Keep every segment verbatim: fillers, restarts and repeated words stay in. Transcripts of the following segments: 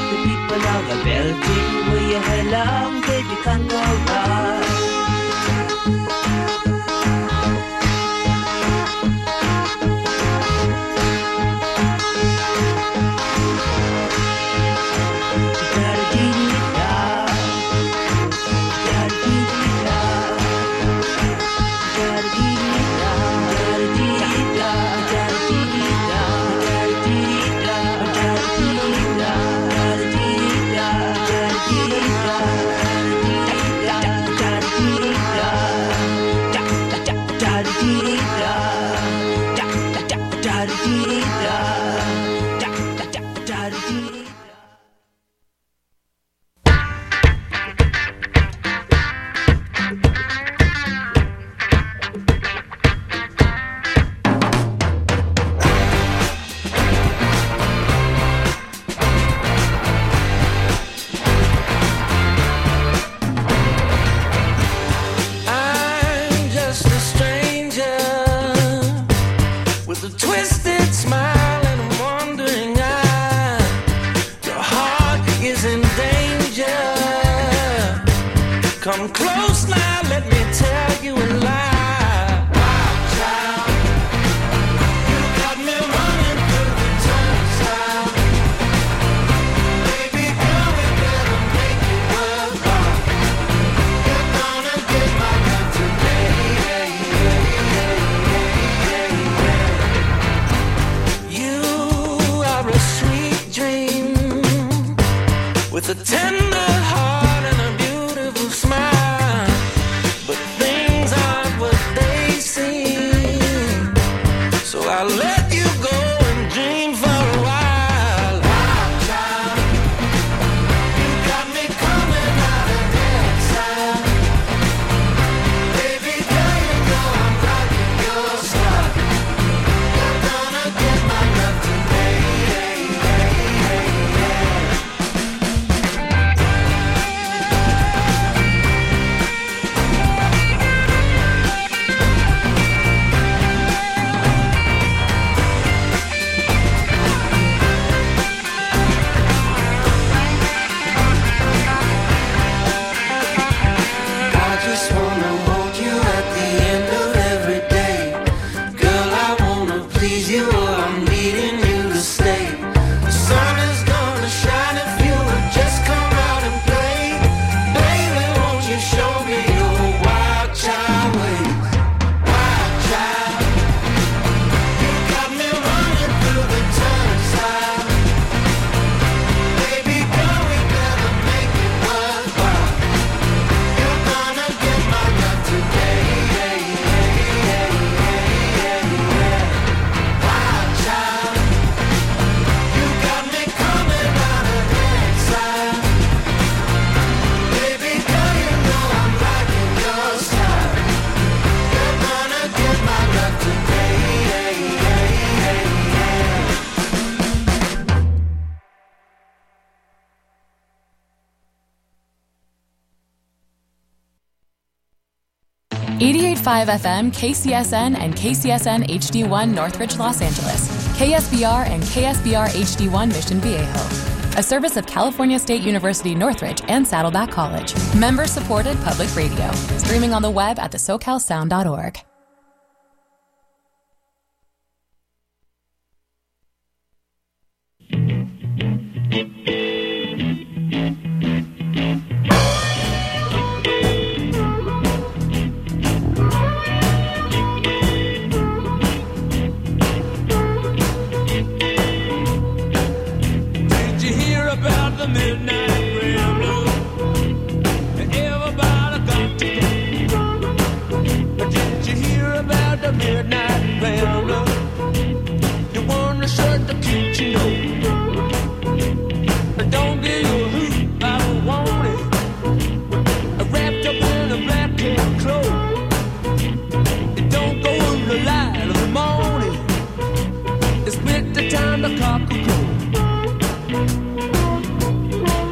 the people are a belting. Where you hell long, baby, can go right. eighty-eight point five F M, K C S N, and K C S N H D one Northridge, Los Angeles. K S B R and K S B R H D one Mission Viejo. A service of California State University Northridge and Saddleback College. Member-supported public radio. Streaming on the web at the socal sound dot org. Time the cock will crow.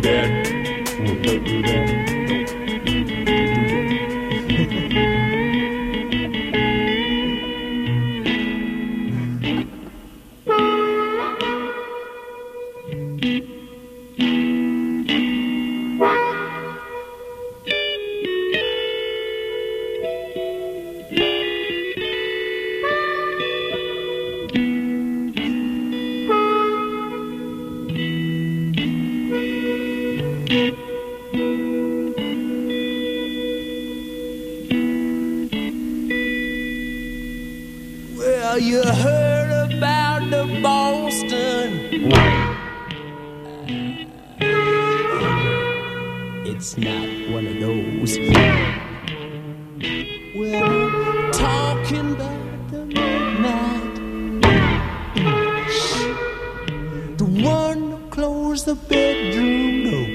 that. Don't do that. Well, you heard about the Boston. It's not one of those. Well, I'm talking about the midnight. The one who closed the bedroom door.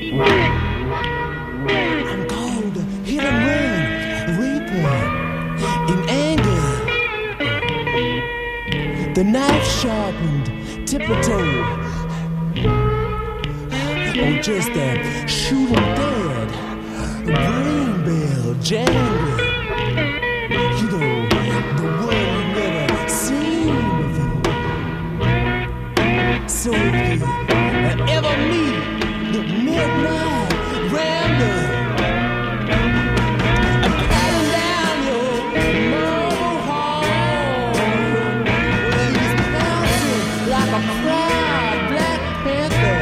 I'm called a hit and run, a reaper in anger. The knife sharpened, tiptoe. Oh, just that shoot 'em dead. The brain bell jangling. You know, the one you never seen before. So if you ever meet the midnight rambler, I'm patting down your marble hall. Well, he's bouncing like a proud Black Panther.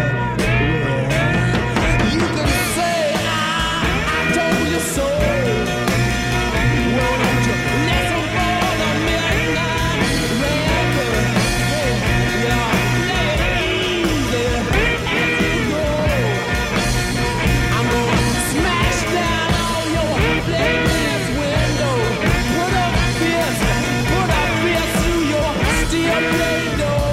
Well, you can say I, I told you so. Well, don't you listen for the midnight rambler? Hey, yeah, play it easy as you go. I'm gonna smash down all your playlist window. Put a fist, put a fist through your steel plate door.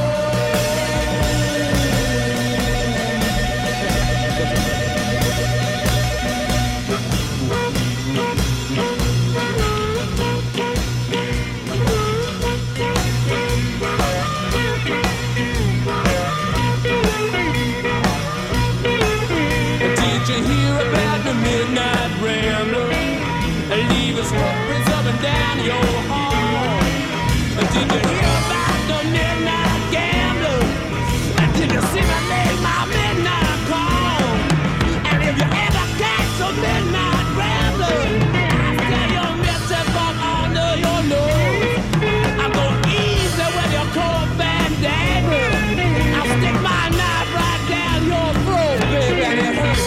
Did you hear about the midnight rambler? Leave his footprints up and down your hall. Did you hear about the midnight gambler? Did you see me make my midnight call? And if you ever catch a midnight rambler, I say you're missing from under your nose. I'm gonna ease it with your cold bandana. I'll stick my knife right down your throat, baby, and it hurts.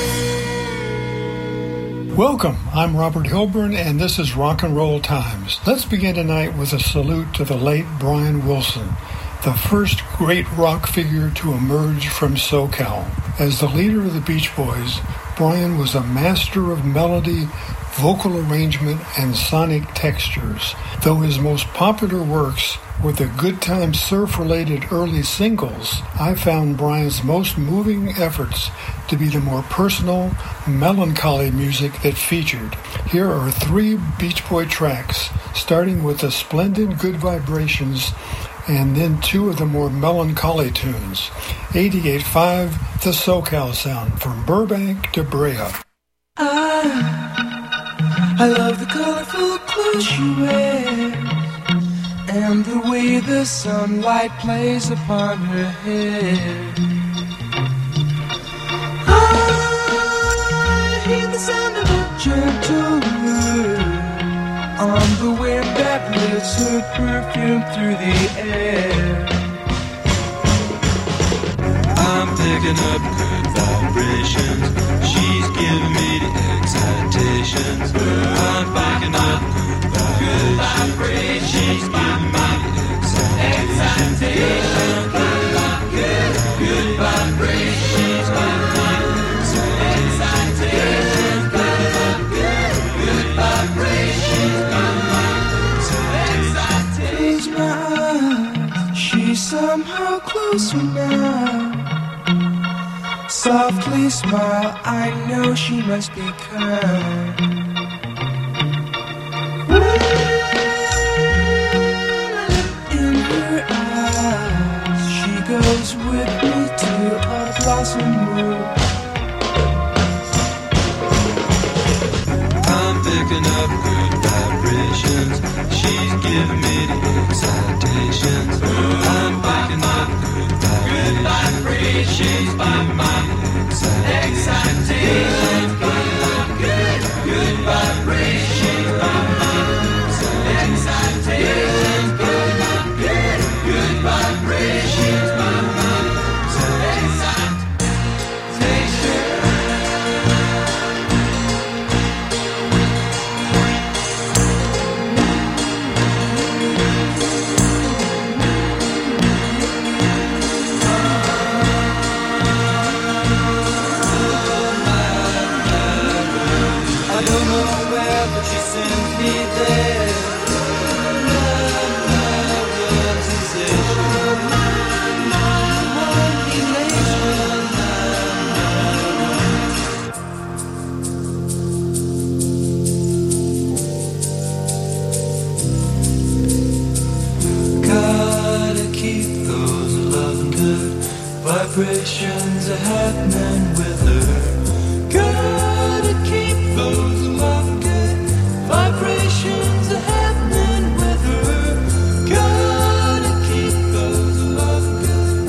Welcome, I'm Robert Hilburn, and this is Rock and Roll Times. Let's begin tonight with a salute to the late Brian Wilson, the first great rock figure to emerge from SoCal. As the leader of the Beach Boys, Brian was a master of melody, vocal arrangement, and sonic textures. Though his most popular works were the Good Time Surf-related early singles, I found Brian's most moving efforts to be the more personal, melancholy music that featured. Here are three Beach Boy tracks, starting with the splendid Good Vibrations, and then two of the more melancholy tunes. eighty-eight point five, The SoCal Sound, from Burbank to Brea. I, I love the colorful clothes she wears, and the way the sunlight plays upon her hair. I hear the sound of a gentle word on the wind that lifts her perfume through the air. I'm picking up good vibrations. She's giving me the excitations. I'm picking up good vibrations. She's giving me the excitations. Good, good, good vibrations. She's giving me the excitations. Good, good, good vibrations. She's giving me the excitations. Close my eyes, she's somehow closer now. Softly smile, I know she must be kind. In her eyes, she goes with me to a blossom room. picking up good vibrations. She's giving me the excitations. I'm picking up good vibrations. She's giving me the excitations. Good, good vibrations. Excitations. Good, good vibrations. Vibrations are happening with her. Gotta keep those love good. Vibrations are happening with her. Gotta keep those love good.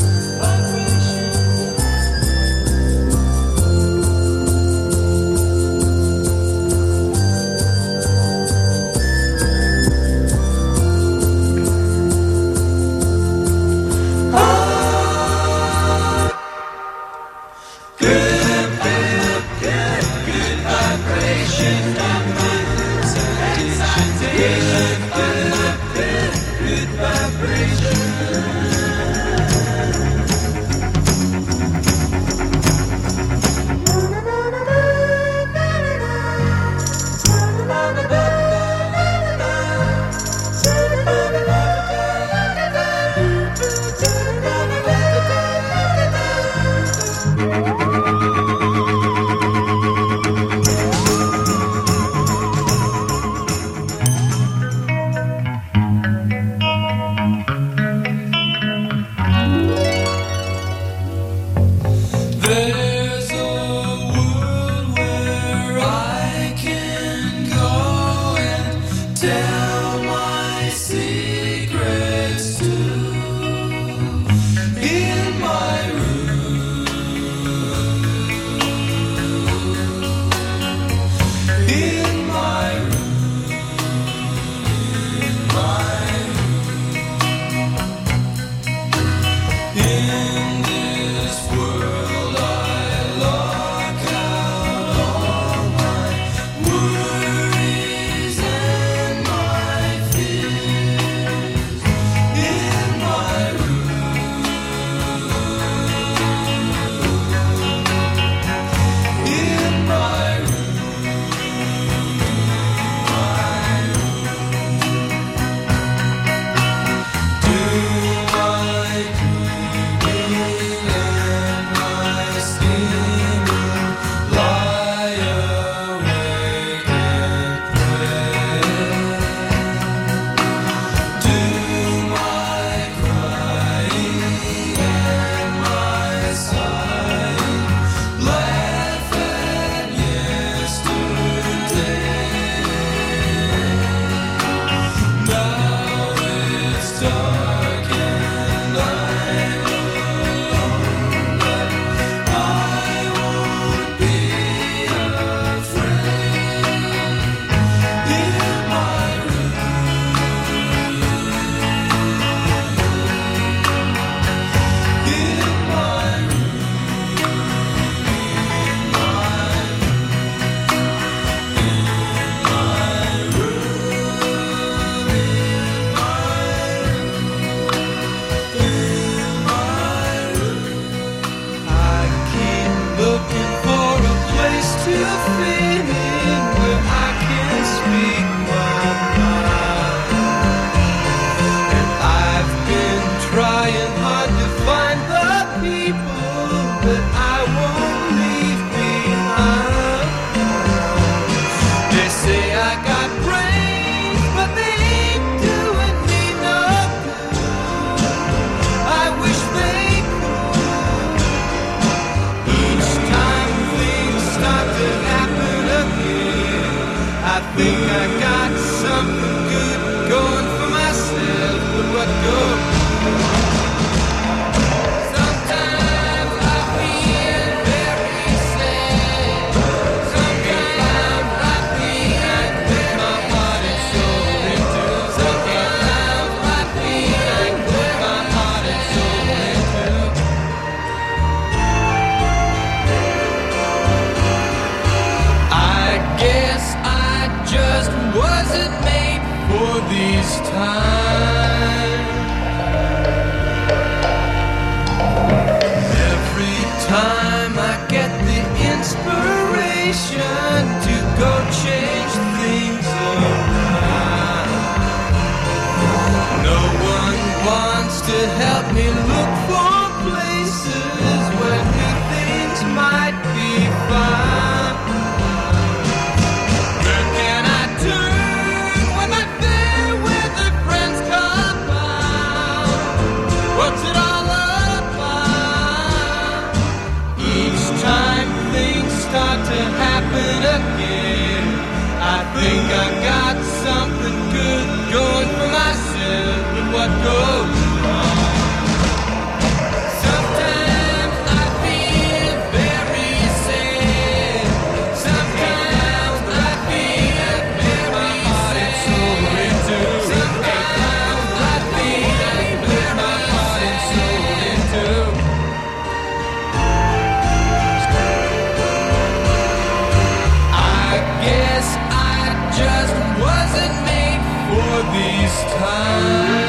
I think I got something good going for myself, but what goes? Sometimes I feel very sad. Sometimes I feel like where my heart and soul into. Sometimes I feel like where my heart and soul into. I guess I just wasn't made for these times. Every time I get the inspiration to go change things around, no one wants to help me look for places where new things might be found. Where can I turn when my fair weather friends come round? What's it all about? Each time things start to happen again, I think I got something good going for myself, but what goes wrong? Sometimes I feel very sad. Sometimes I feel very sad. Sometimes I feel like where my heart and soul into. I guess I just wasn't made for these times.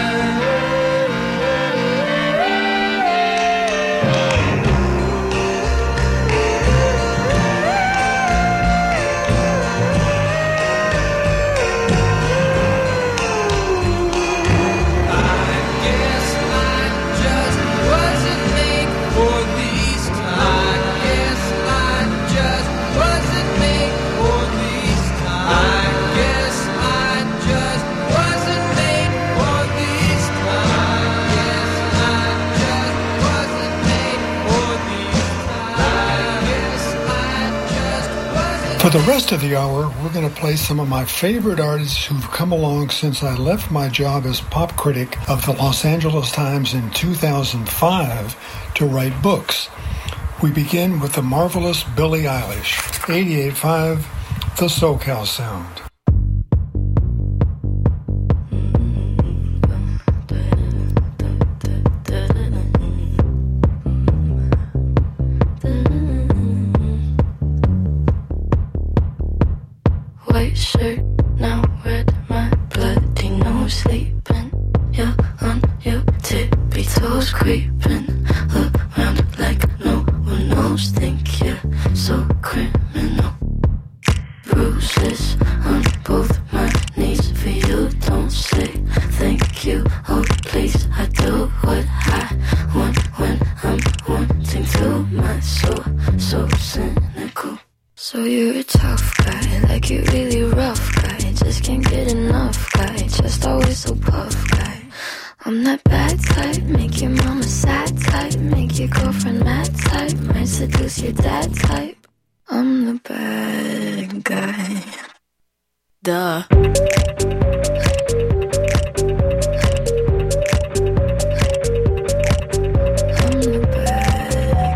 I guess I just wasn't made for these times. I guess I just wasn't made for these times. I guess I just wasn't made for these times. I guess I just wasn't made for these times. I guess I just wasn't. For the rest of the hour, we're going to play some of my favorite artists who've come along since I left my job as pop critic of the Los Angeles Times in two thousand five to write books. We begin with the marvelous Billie Eilish, eighty-eight point five, The SoCal Sound. White shirt, now red, my bloody nose sleeping. You're on your tippy toes, creeping around like no one knows. Think you're so criminal. Bruises on both my knees for you. Don't say thank you. Oh please, I do what I want when I'm wanting to. My soul so cynical. So you're a tough guy, like you're really rough guy. Just can't get enough guy, just always so puff guy. I'm that bad type, make your mama sad type, make your girlfriend mad type, might seduce your dad type. I'm the bad guy. Duh. I'm the bad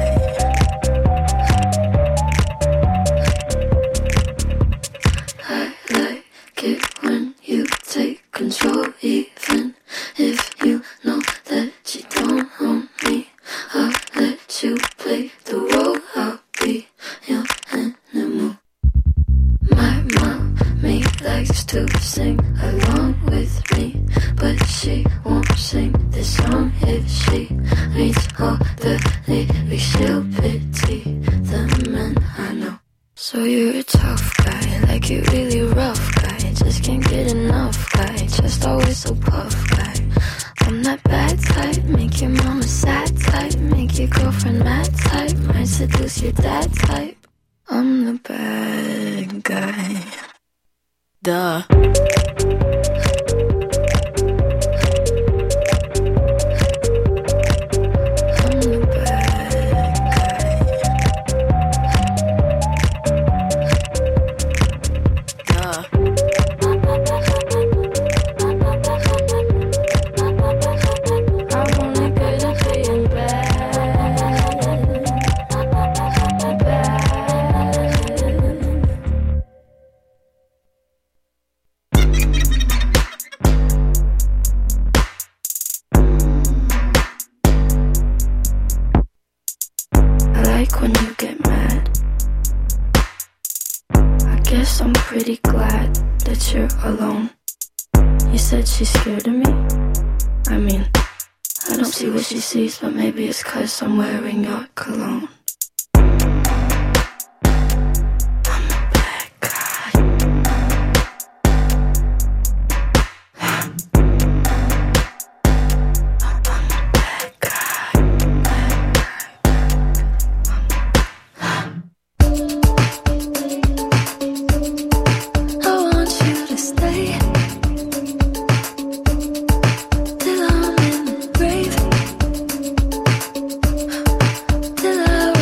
guy. I like it when you take control, even if you know that you don't own me. I'll let you play the role, I'll be your animal. My mommy likes to sing along with me, but she won't sing this song if she reads all the lyrics. She'll pity the men I know. So you're a tough guy, like you're really rough guy. Just can't get enough guy, just always so puff guy. I'm that bad type, make your mama sad type, make your girlfriend mad type, might seduce your dad type. I'm the bad guy. Duh. guess I'm pretty glad that you're alone. You said she's scared of me? I mean, I don't see what she sees, but maybe it's 'cause I'm wearing your cologne. Till I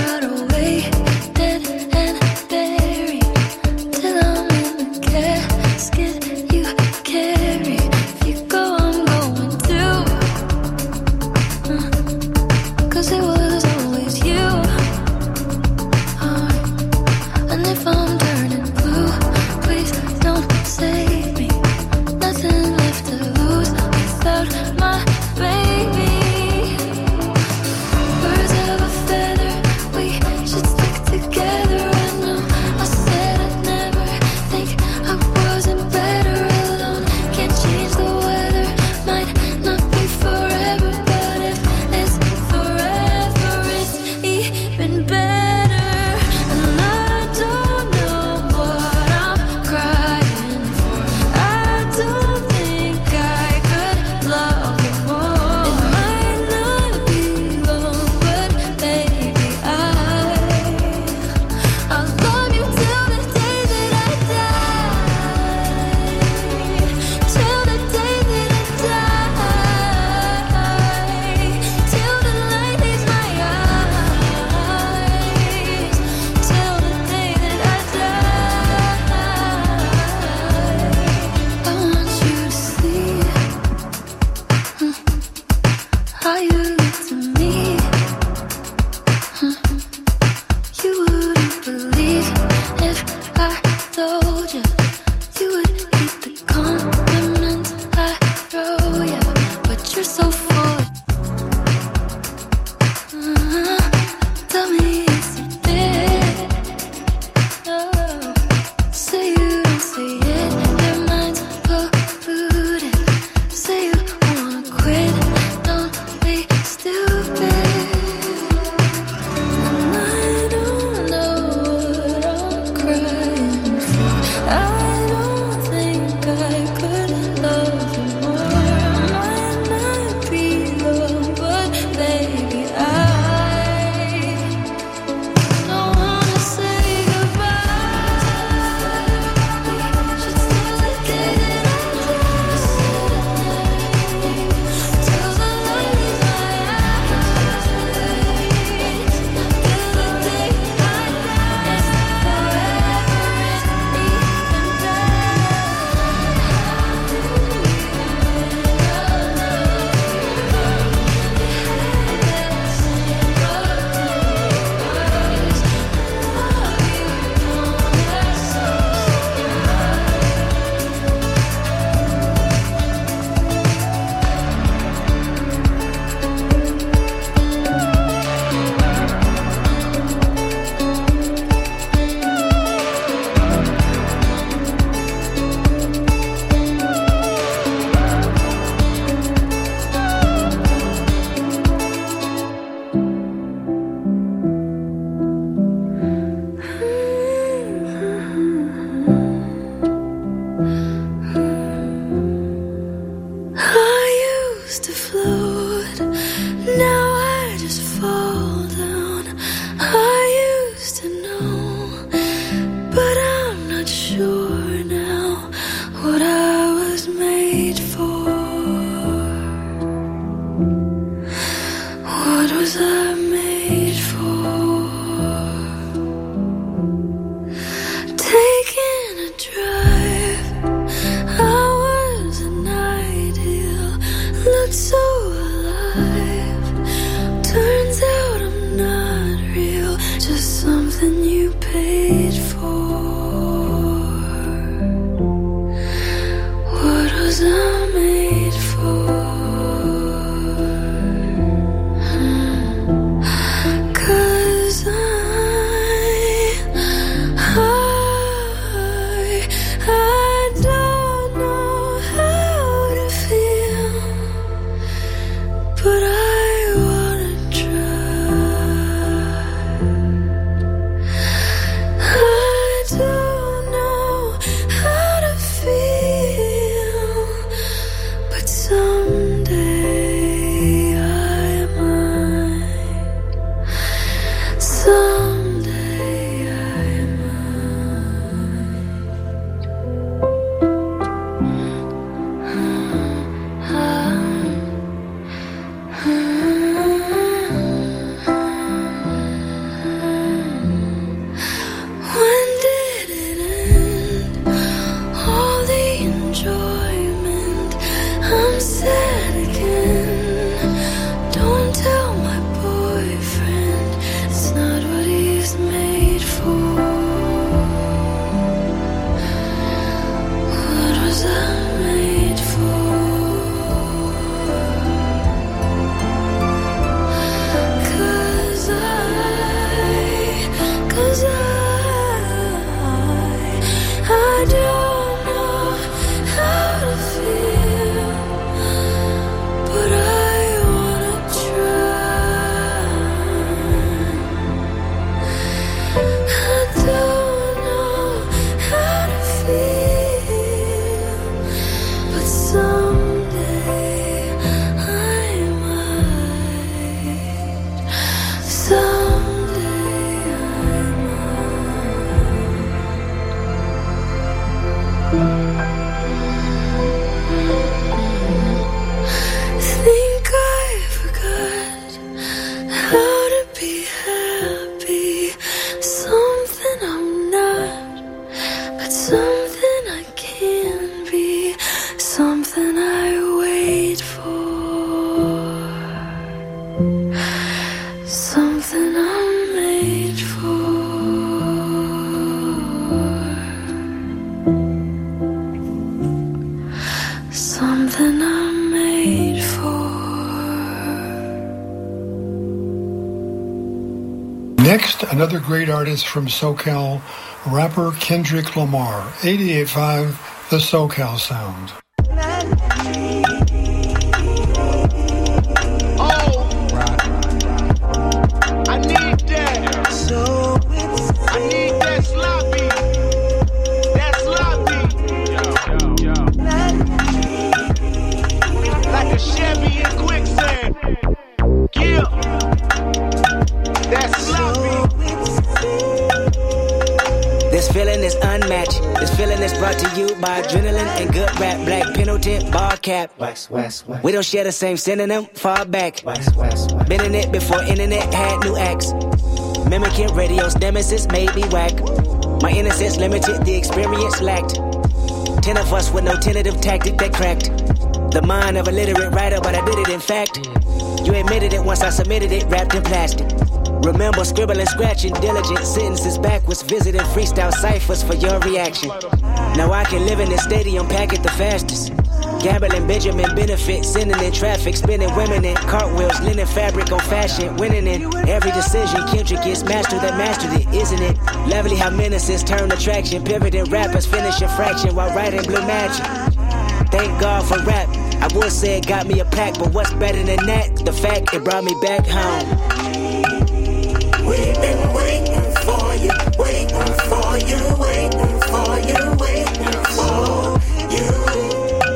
Think I forgot how to be happy. Something I'm not, but something I can be. Something I wait for. Something I'm made for. Something I'm made for. Next, another great artist from SoCal, rapper Kendrick Lamar, eighty-eight point five The SoCal Sound. I need that. So I need that sloppy. That sloppy. Yo, yo, yo. Like a Chevy in quicksand. Yeah. That sloppy. This feeling is unmatched. This feeling is brought to you by adrenaline and good rap. Black Pendleton, bar cap. West, west, west. We don't share the same synonym, far back. West, west, west. Been in it before internet had new acts. Mimicking radio's nemesis made me whack. My innocence limited, the experience lacked. Ten of us with no tentative tactic that cracked the mind of a literate writer, but I did it in fact. You admitted it once I submitted it, wrapped in plastic. Remember scribbling, scratching, diligent sentences backwards, visiting freestyle ciphers for your reaction. Now I can live in this stadium, pack it the fastest. Gambling, Benjamin benefit, sending in traffic, spinning women in cartwheels, linen fabric on fashion, winning in every decision. Kendrick is master that mastered it, isn't it? Lovely how menaces turn attraction, pivoting rappers, finishing fraction while writing blue magic. Thank God for rap. I would say it got me a pack, but what's better than that? The fact it brought me back home. We've been waiting for you, waiting for you, waiting for you, waiting for you.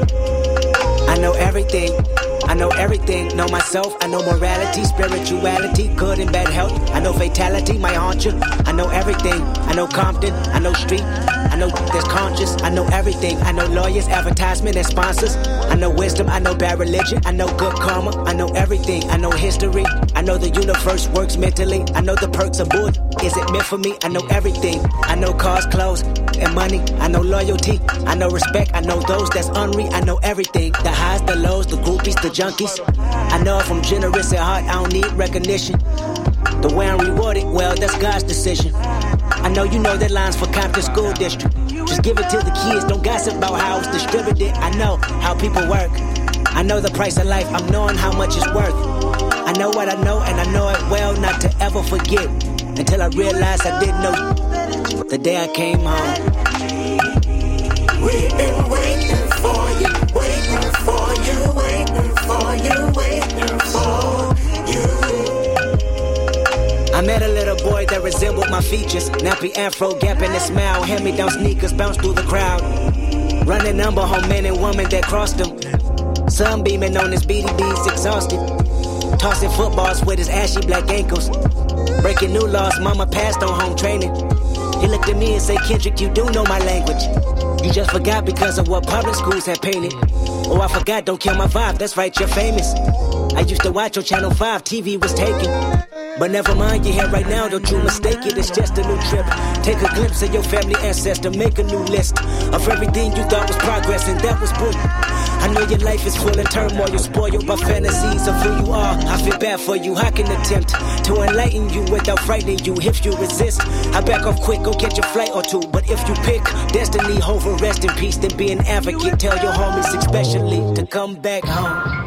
I know everything, I know everything. Know myself, I know morality, spirituality, good and bad health. I know fatality might haunt you. I know everything, I know Compton, I know street, I know there's conscious. I know everything, I know lawyers, advertisement and sponsors. I know wisdom, I know bad religion, I know good karma. I know everything, I know history. I know the universe works mentally. I know the perks of wood, is it meant for me? I know everything, I know cars, clothes, and money. I know loyalty, I know respect. I know those that's unreal. I know everything, the highs, the lows, the groupies, the junkies. I know if I'm generous at heart, I don't need recognition. The way I'm rewarded, well, that's God's decision. I know you know that line's for Compton School District. Just give it to the kids, don't gossip about how it's distributed. I know how people work. I know the price of life, I'm knowing how much it's worth. I know what I know, and I know it well not to ever forget. Until I realized I didn't know the day I came home. We've been waiting for you, waiting for you, waiting for you, waiting for you. I met a little boy that resembled my features. Nappy afro, gap in his smile. Hand-me-down sneakers bounce through the crowd. Running number home men and women that crossed him. Sunbeaming on his B D Bs, exhausted. Tossing footballs with his ashy black ankles. Breaking new laws, mama passed on home training. He looked at me and said, Kendrick, you do know my language. You just forgot because of what public schools had painted. Oh, I forgot, don't kill my vibe, that's right, you're famous. I used to watch on Channel five, T V was taken. But never mind, you're here right now, don't you mistake it, it's just a new trip. Take a glimpse of your family ancestor, make a new list of everything you thought was progress, and that was good. I know your life is full of turmoil, you're spoiled by fantasies of who you are. I feel bad for you, I can attempt to enlighten you without frightening you. If you resist, I back off quick, go catch a flight or two. But if you pick destiny over rest in peace, then be an advocate. Tell your homies especially to come back home.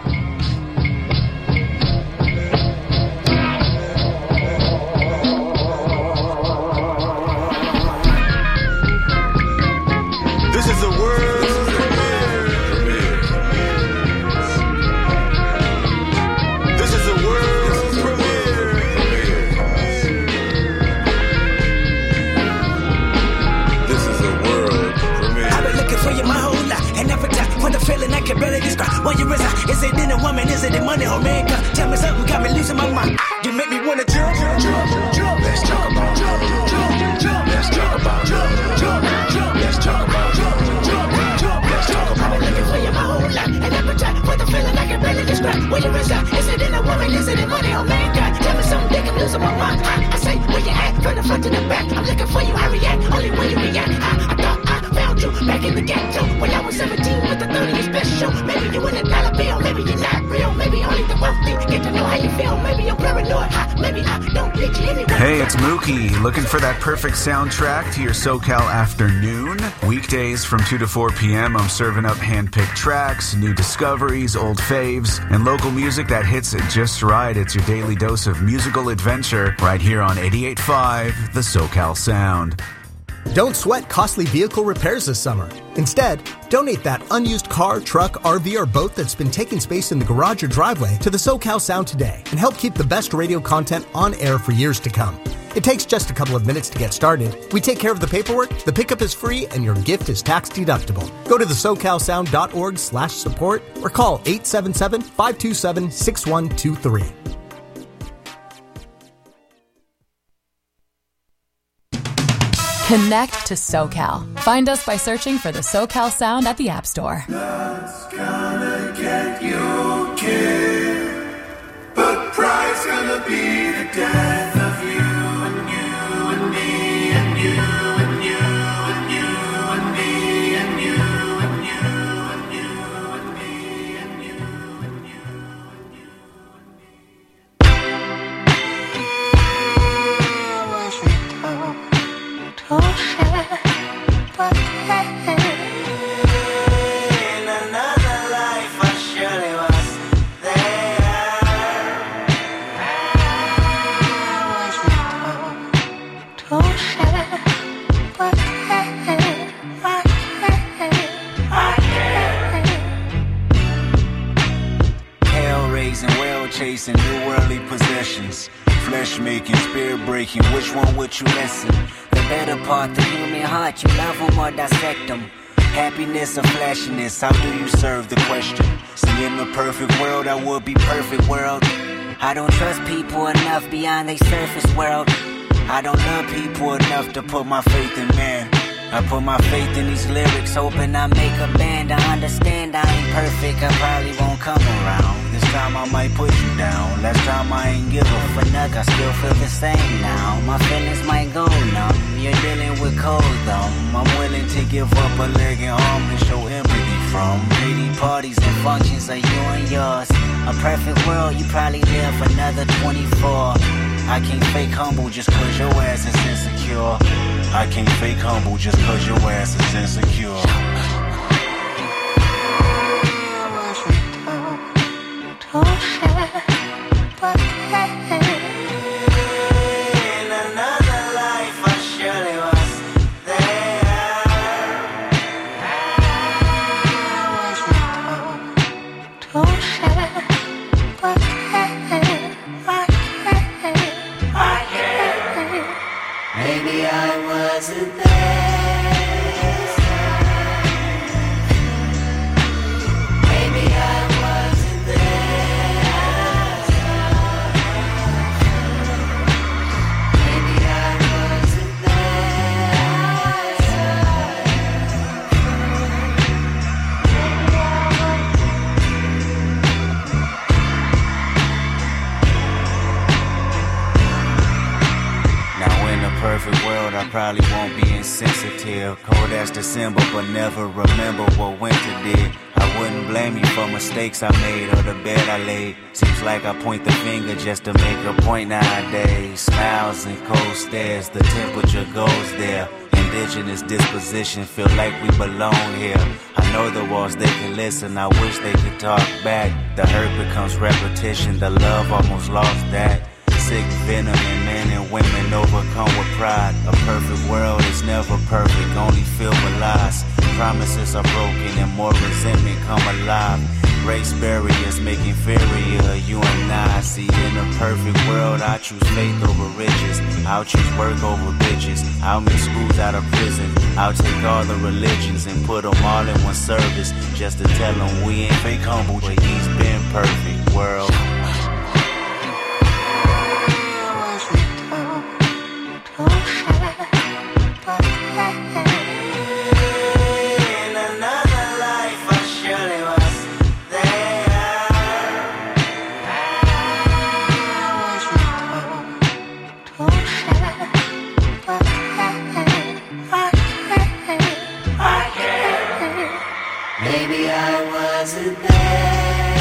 This is a word. This is a world premiere. This is a world premiere. I've been looking for you my whole life, and every time when the feeling I can barely describe. When you reside wheels on my mind. I, I say, where you at? From the front to the back. I'm looking for you, I react. Only when you react. I, I thought I found you back in the ghetto when I was seventeen with the thirtieth special. Maybe you in a dollar bill, maybe you're not real. Maybe only the wealthy get to know how you feel. Maybe you're paranoid, ha, maybe I don't get you anywhere. Hey, it's Mookie. Looking for that perfect soundtrack to your SoCal afternoon? Weekdays from two to four p.m. I'm serving up hand-picked tracks, new discoveries, old faves, and local music that hits it just right. It's your daily dose of musical adventure right here on eighty-eight point five, the SoCal Sound. Don't sweat costly vehicle repairs this summer. Instead, donate that unused car, truck, R V, or boat that's been taking space in the garage or driveway to the SoCal Sound today and help keep the best radio content on air for years to come. It takes just a couple of minutes to get started. We take care of the paperwork, the pickup is free, and your gift is tax deductible. Go to the socalsound.org slash support or call eight seven seven, five two seven, six one two three. Connect to SoCal. Find us by searching for the SoCal Sound at the App Store. Love's gonna get you killed, but pride's gonna be the death of you and you and me and you and you and you and me and you and you and you and me and you and you and you and me. I wasn't told to share, but hey. In another life I surely was there. I wasn't told to share, but hey, I can't, I can't. Hell raising, well chasing, new worldly possessions. Flesh making, spirit breaking, which one would you listen? The better part, the human heart, you love them or dissect them. Happiness or flashiness, how do you serve the question? See, in the perfect world, I would be perfect world. I don't trust people enough beyond their surface world. I don't love people enough to put my faith in man. I put my faith in these lyrics, hoping I make a band. I understand I ain't perfect, I probably won't come around. This time I might put you down, last time I ain't give a fuck. I still feel the same now, my feelings might go numb. You're dealing with cold though. I'm willing to give up a leg and arm and show empathy from pretty parties and functions are you and yours. A perfect world, you probably live another twenty-four. I can't fake humble just cause your ass is insecure. I can't fake humble just cause your ass is insecure. To share, but hey. In another life I surely was there. I wasn't told to share, but hey, I can't, I can't. Maybe I wasn't there. Maybe I wasn't there. Maybe I wasn't Now in a perfect world, I probably won't be insensitive. Cold as December, but never remember what winter did. I wouldn't blame you for mistakes I made or the bed I laid. Seems like I point the finger just to make a point nowadays. Smiles and cold stares, the temperature goes there. Indigenous disposition, feel like we belong here. I know the walls, they can listen, I wish they could talk back. The hurt becomes repetition, the love almost lost that. Sick venom in men and women overcome with pride. A perfect world is never perfect, only filled with lies. Promises are broken and more resentment come alive. Race barriers make inferior you and I. See, in a perfect world, I choose faith over riches. I'll choose work over bitches. I'll make schools out of prison. I'll take all the religions and put them all in one service, just to tell them we ain't fake humble, but he's been perfect world. Maybe I wasn't there.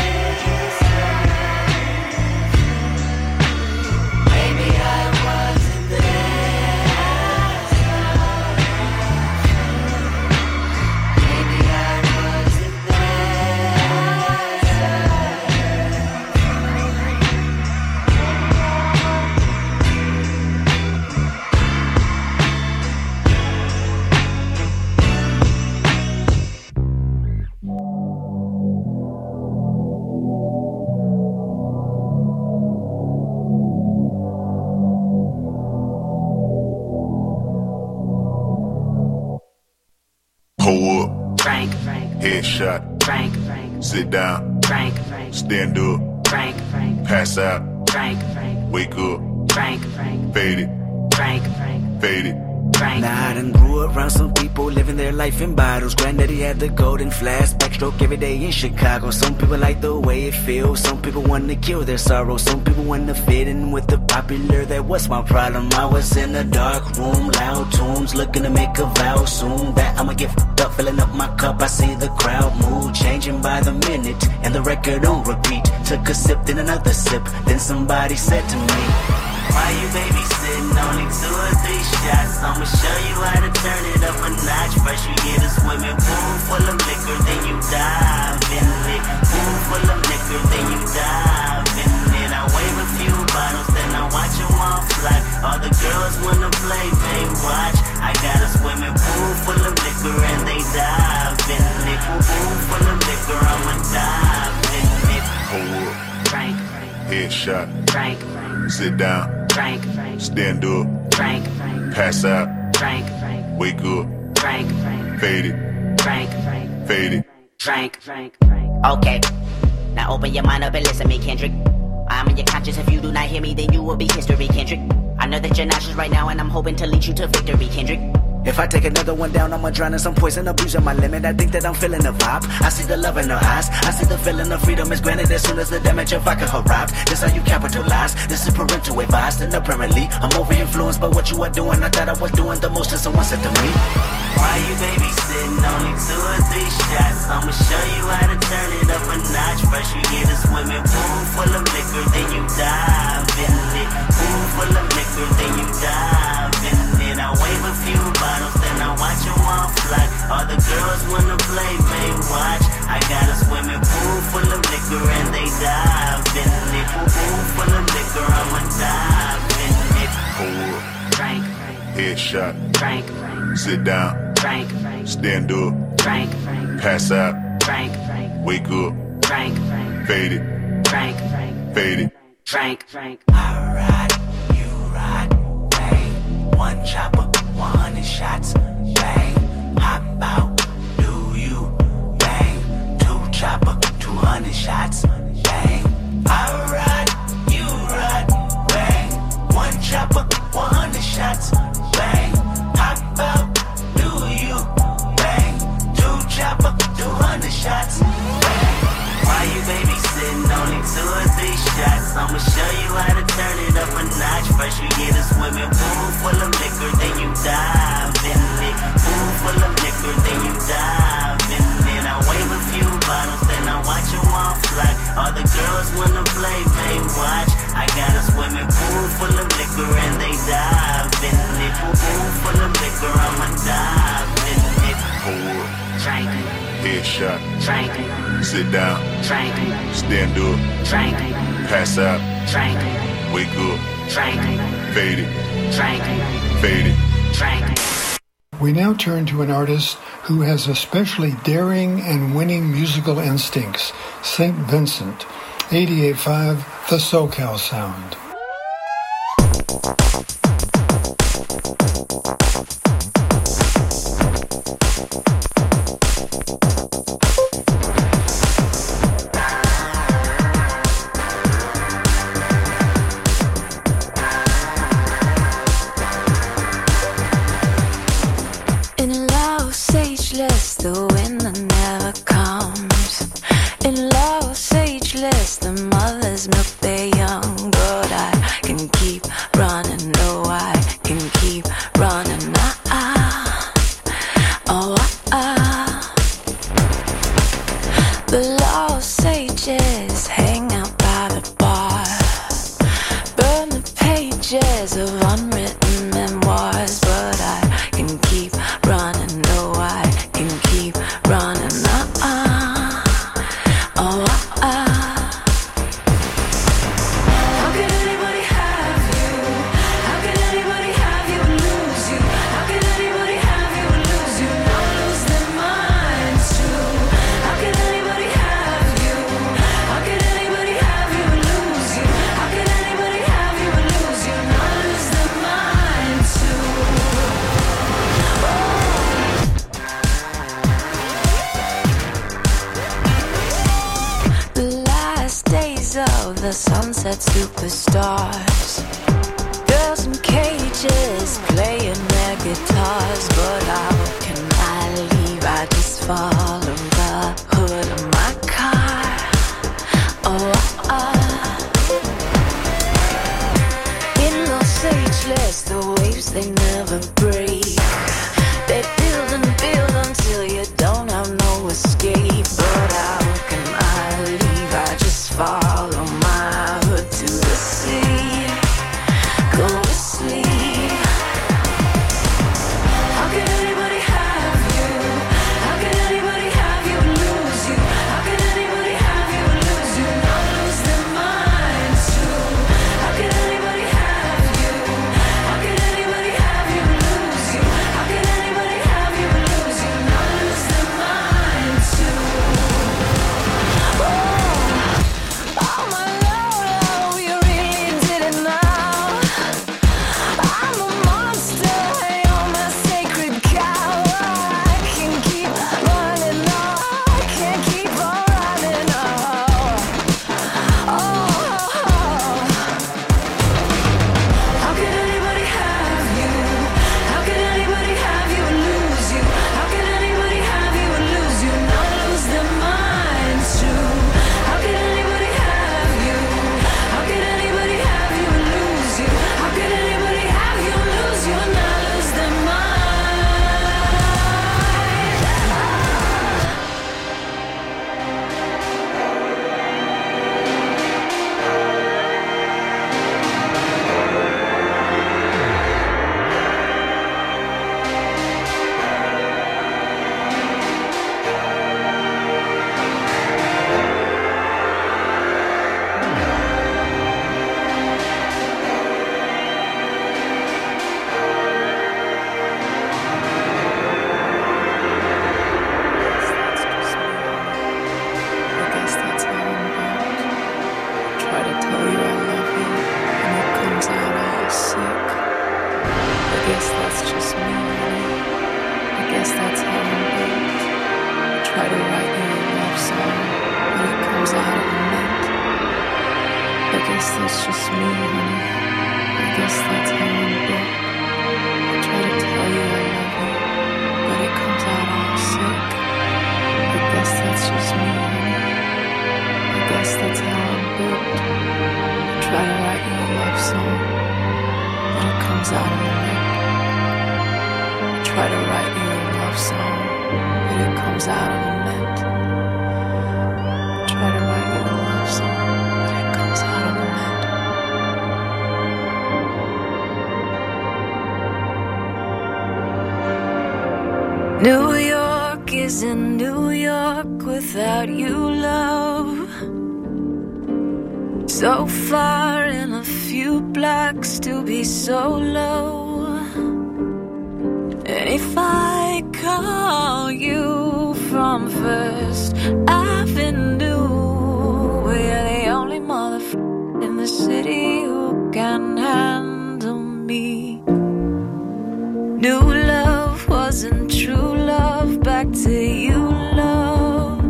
Maybe I wasn't there. Maybe I wasn't Pull up, Frank, Frank, headshot, Frank, Frank, sit down, Frank, Frank, stand up, Frank, Frank, pass out, Frank, Frank, wake up, Frank, Frank, fade it, Frank, Frank, fade it. Frank. Nah, I done grew around some people living their life in bottles. Granddaddy had the golden flask, backstroke every day in Chicago. Some people like the way it feels. Some people want to kill their sorrow. Some people want to fit in with the popular. That was my problem. I was in a dark room, loud tunes, looking to make a vow soon that I'ma get f***ed up, filling up my cup. I see the crowd mood changing by the minute, and the record on repeat. Took a sip, then another sip. Then somebody said to me, why you babysitting? Only two or three shots. I'ma show you how to turn it up a notch. First you get a swimming pool full of liquor, then you dive in it. Pool full of liquor, then you dive in it. I wave a few bottles, then I watch them all fly. All the girls wanna play, they watch. I got a swimming pool full of liquor and they dive in it. Pool full of liquor, I'ma dive in it. Pull up, Frank, Frank, headshot, Frank, Frank, sit down, Frank, Frank, stand up, Frank, Frank, pass out, Frank, Frank, wake up, Frank, Frank, fade it, Frank, Frank, fade it. Frank, Frank, Frank. Okay, now open your mind up and listen to me, Kendrick. I'm in your conscience. If you do not hear me, then you will be history, Kendrick. I know that you're nauseous right now, and I'm hoping to lead you to victory, Kendrick. If I take another one down, I'ma drown in some poison, abusing my limit. I think that I'm feeling the vibe. I see the love in her eyes. I see the feeling of freedom is granted as soon as the damage of vodka arrived. This how you capitalize. This is parental advice. And apparently, I'm over influenced by what you are doing. I thought I was doing the most, and someone said to me, why you babysitting? Only two or three shots. I'ma show you how to turn it up a notch. First you get a swimming pool full of liquor, then you dive in it. Pool full of liquor, then you dive in it. I wave a few bottles, then I watch them all fly. All the girls wanna play, they watch. I got a swimming pool full of liquor and they dive in it. Pool full of liquor, I'ma dive in it. Pull up, Frank, Frank, headshot, Frank, Frank, sit down, Frank, Frank, stand up, Frank, Frank, pass out, Frank, Frank, wake up, Frank, Frank, fade it, Frank, Frank, fade it. Frank, Frank. I ride, you ride, bang. One chopper, one hundred shots, bang. Hop out, do you, bang. Two chopper, two hundred shots, bang. I ride, you ride, bang. One chopper, one hundred shots, bang. Hop out, do you, bang. Two chopper, two hundred shots, bang. Why you babysitting? Only two or three shots. I'ma show you how to turn it up a notch. First you get a swimming pool full of liquor, then you dive in it. Pool full of liquor, then you dive in it. I wave a few bottles, then I watch them all fly. All the girls wanna play, they watch. I got a swimming pool full of liquor and they dive in it. Pool full of liquor, I'ma dive in it. Pull up, Frank, headshot, Frank, sit down, Frank, stand up, Frank, pass out, Frank, wake up, Frank, fade it, Frank, fade it. Frank. We now turn to an artist who has especially daring and winning musical instincts, Saint Vincent, eighty-eight point five, The SoCal Sound. In Los Angeles, the winter never comes. In Los Angeles, the mothers milk their young. But I can keep running, no, I can keep running. Ah, ah, oh, ah, ah. running. No, I can keep running. Uh-uh. Oh, uh-uh. How can anybody have you? How can anybody have you and lose you? How can anybody have you and lose you? Not lose their minds too. How can anybody have you? How can anybody have you and lose you? How can anybody have you and lose you? Not lose their minds too. The last days of the sunset superstars, girls in cages playing their guitars. But how can I leave? I just follow the hood of my car. Oh, uh, in Los Angeles, the waves they never break. They build and build until you don't have no escape. But how can I leave? I just follow my hood to the sea. Go to sleep. How can anybody have you? How can anybody have you and lose you? How can anybody have you and lose you? Not lose their minds too. How can anybody have you? How can anybody have you and lose you? How can anybody have you and lose you? Not lose their minds too. Oh, oh my Lord, you really did it now. I'm a monster, you're my sacred cow. I can keep running on, I can't keep on running on. Oh, how can anybody have you? How can anybody have you and lose you? How can anybody have you and lose you? Not lose their minds too. How can anybody have you? How can anybody have you and lose you? How can anybody have you and lose you and not lose their minds? I guess that's how I'm built. Try to tell you I love you, and it comes out all sick. I guess that's just me, honey. I guess that's how I'm built. I try to write you a love song, but it comes out of a mint. I guess that's just me, honey. I guess that's how I'm built. I try to tell you I love you, but it comes out all sick. I guess that's just me, honey. I guess that's how I'm built. I try to write you a love song, but it comes out of a mint. I try to write you a love song, but it comes out of a mint. I try to write you a love song, but it comes out of a mint. New York isn't New York without you, love. So far in a few blocks to be so low. And if I call you from First Avenue, we're the only motherfucker in the city who can handle me. New love wasn't true love, back to you, love.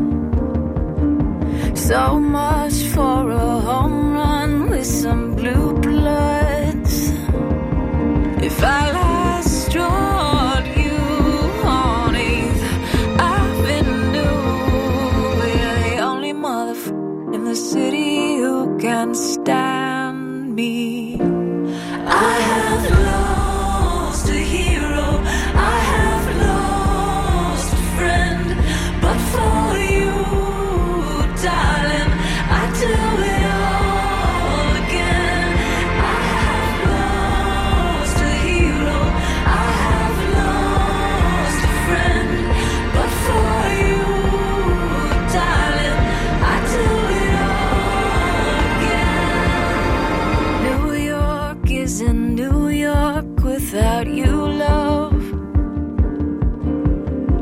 So much for a home run with some blue bloods. If I last drawed you on eighth Avenue, we're the only motherfucker in the city who can stand me. I have lost a hero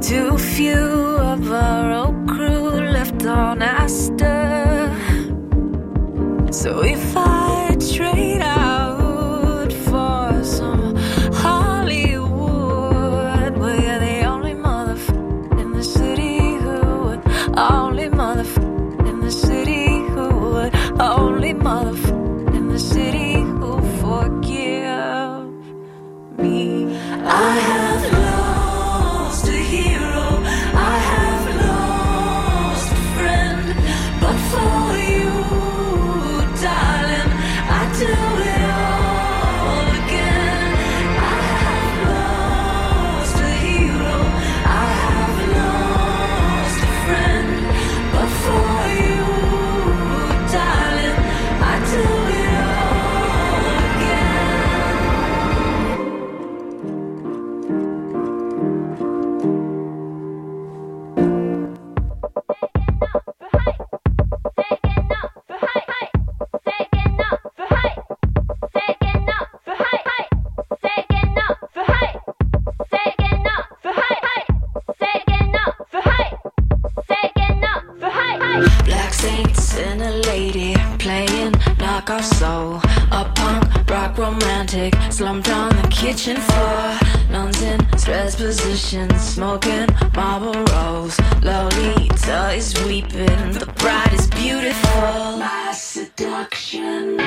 Too few of our old crew left on Astor. So if I trade out for some Hollywood, well, you're the only motherfucker in the city who would, only motherfucker in the city who would, only motherfucker in the city who forgive me. I have lost a hero, I have lost a friend, but for you, darling, I do it all again. I have lost a hero, I have lost a friend, but for you, darling, I do it all Black Saints and a lady playing knockoff soul. A punk rock romantic slumped on the kitchen floor. Nuns in stress positions, smoking Marlboros. Lolita is weeping, the bride is beautiful. My seduction.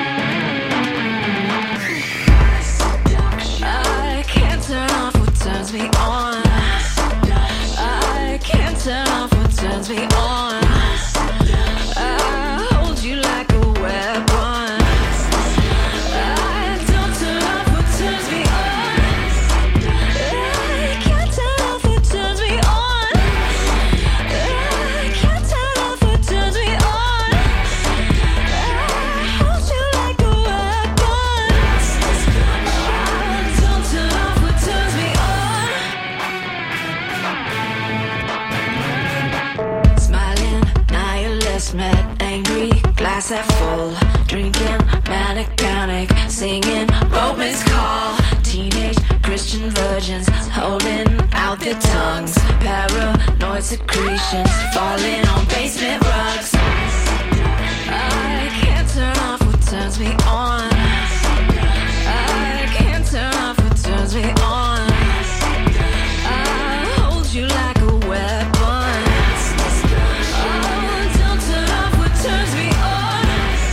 My seduction. I can't turn off what turns me on. I can't turn off what turns me on. I hold you like a weapon. I don't turn off what turns me on. I can't turn off what turns me on. I can't turn off what turns me on. I hold you like a weapon. I don't turn off what turns me on. Smiling, nihilist, met angry, glass half full, drinking, manic panic, singing Roman's call. Teenage Christian virgins holding out their tongues, paranoid secretions falling on basement rugs. I can't turn off what turns me on. I can't turn off what turns me on. I hold you like a weapon. Oh, don't turn off what turns me on.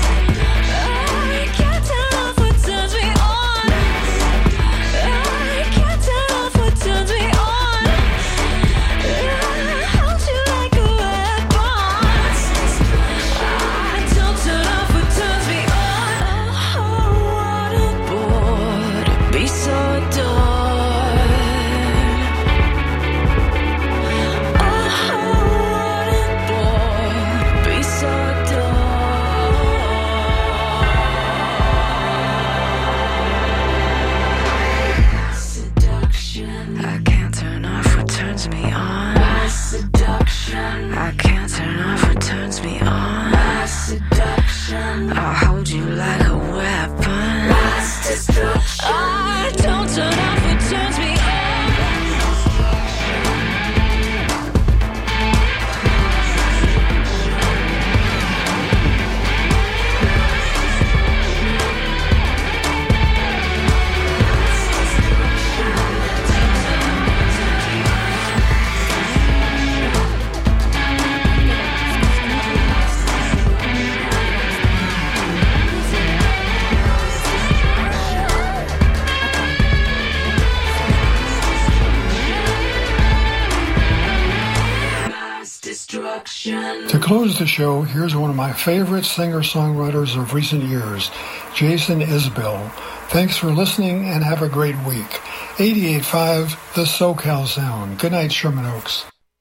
I can't turn off what turns me on. I can't turn off what turns me on. I hold you like a weapon. I don't turn off what turns me on. Oh, what a bore to be so adored. Oh, what a bore to be so adored. Seduction. I can't turn off what turns me on. My seduction. I can't turn off what turns me on. My seduction. I'll hold you like a weapon. My destruction. I don't turn off what turns me on. To close the show, here's one of my favorite singer-songwriters of recent years, Jason Isbell. Thanks for listening and have a great week. eighty-eight point five, The SoCal Sound. Good night, Sherman Oaks.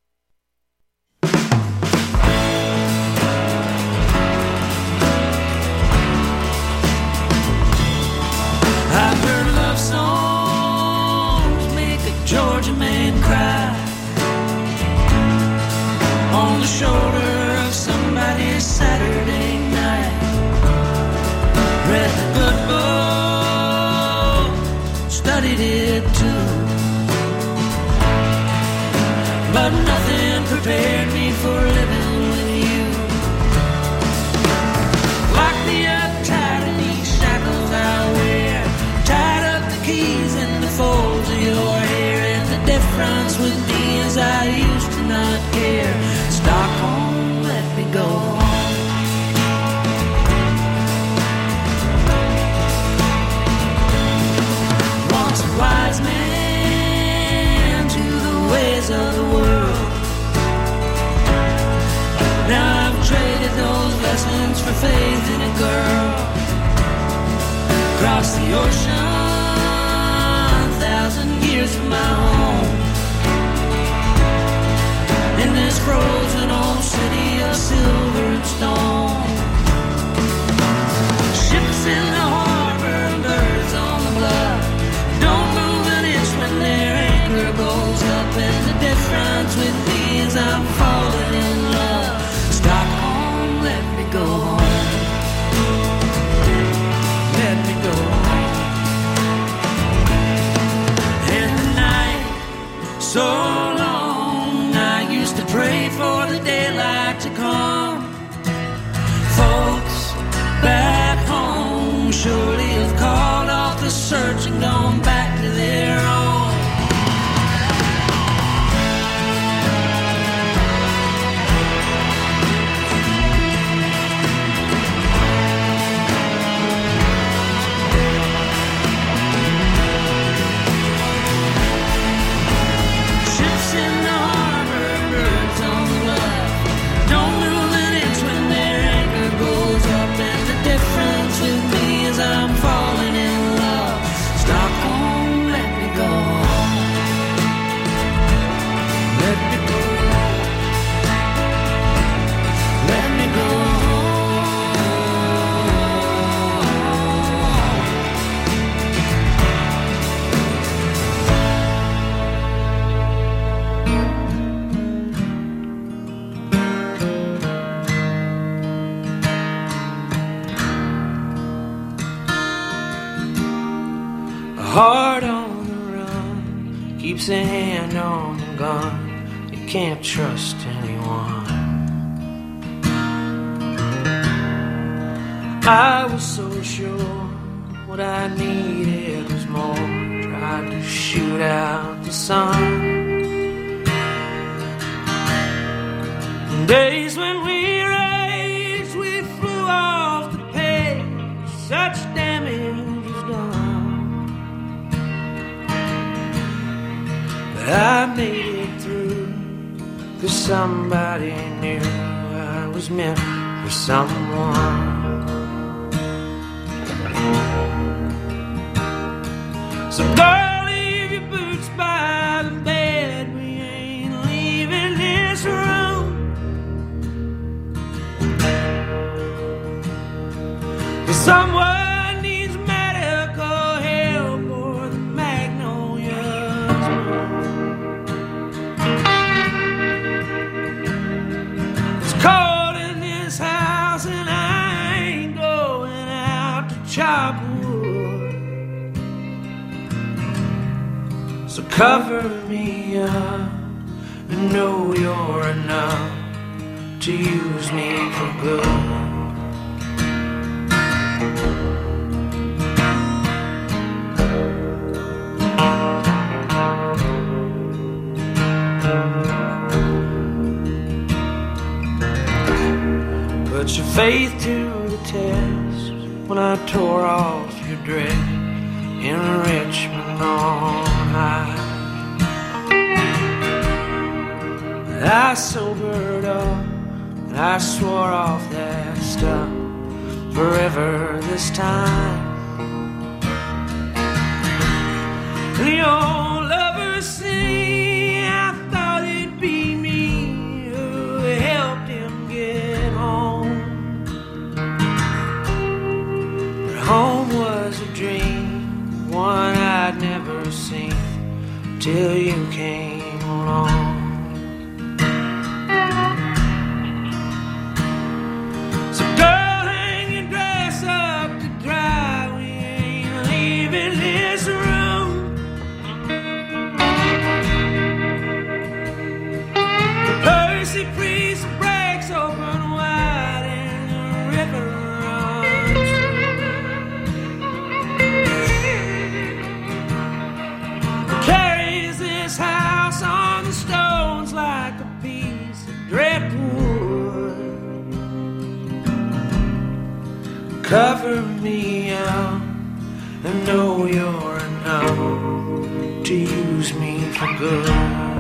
I've heard love songs make a Georgia man cry on the shoulder of somebody's Saturday night. Read the good book, studied it too, but nothing prepared me for living with you. Lock me up tight in these shackles I wear, tied up the keys in the folds of your hair, and the difference with me is I used to not care. Stockholm, let me go home. Once a wise man to the ways of the world, now I've traded those lessons for faith in a girl. Across the ocean, thousand years from my home, in this frozen old city of silver and stone. Ships in the harbor, birds on the bluff, don't move an inch when their anchor goes up, and the difference with me is I'm falling in love. Stockholm, let me go home. Let me go home. And the night, so pray for the daylight to come. Folks back home surely have called off the search and gone back to their own. Ships in the I'm falling in love. Stockholm, let me go home. Let me go home. Let me go Heart on the run, keeps a hand on the gun. You can't trust anyone. I was so sure what I needed was more. Tried to shoot out the sun. Days when we raged, we flew off the page. Such damage was done. I made it through, 'cause somebody knew I was meant for someone. So girl, leave your boots by the bed. We ain't leaving this room. 'Cause someone chop wood. So cover me up and know you're enough to use me for good. Put your faith to the test when I tore off your dress in Richmond on high. I sobered up and I swore off that stuff forever this time. The old lovers sing, I thought it'd be me who helped him get home. Home was a dream, one I'd never seen till you came along. So girl, hang your dress up to dry. We ain't leaving this room. mercy please breaks open wide and the river runs. Carries this house on the stones like a piece of driftwood. Cover me up and know you're enough to use me for good.